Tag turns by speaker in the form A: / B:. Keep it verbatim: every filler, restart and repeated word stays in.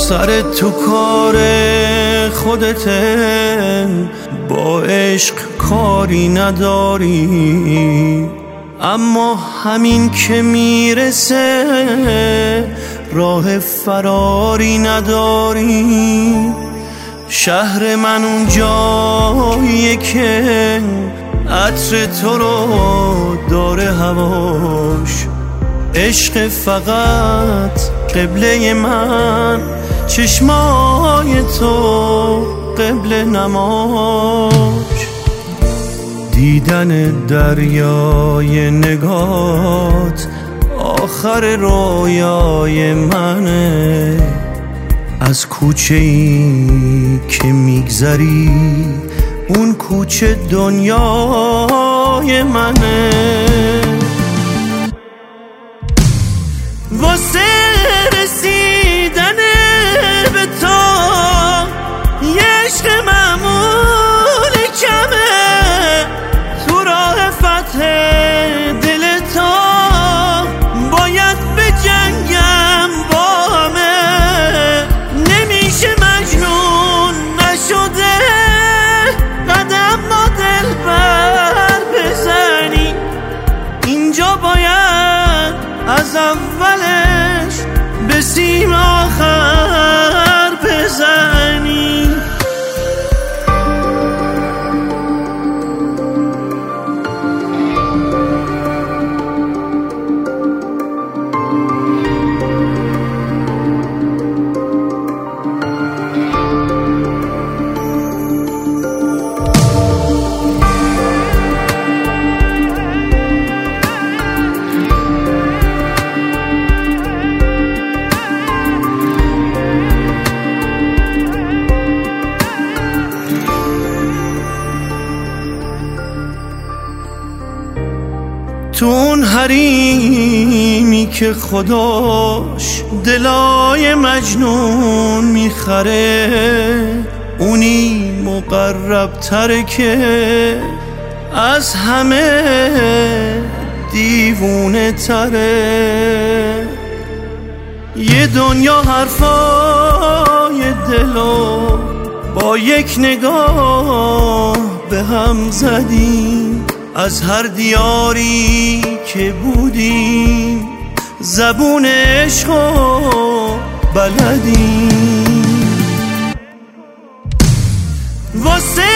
A: سر تو کار خودته، با عشق کاری نداری، اما همین که میرسه راه فراری نداری. شهر من اون جاییه که عطر تو رو داره هواش، عشق فقط قبله من، چشمای تو قبله نماش. دیدن دریای نگات آخر رویای منه، از کوچه ای که میگذری اون کوچه دنیای منه. واسه رسیدن به تو یه عشق معمول کمه، تو راه فتح دل تو باید به جنگم با همه. نمیشه مجنون نشده قدم با دل بر بزنی، اینجا باید از اولش به سیم آخر بزنی. تو اون حریمی که خداش دلای مجنون میخره، اونی مقرب تره که از همه دیوونه تره. یه دنیا حرفای دلو با یک نگاه به هم زدیم، از هر دیاری که بودیم زبون عشقو بلدیم. واسه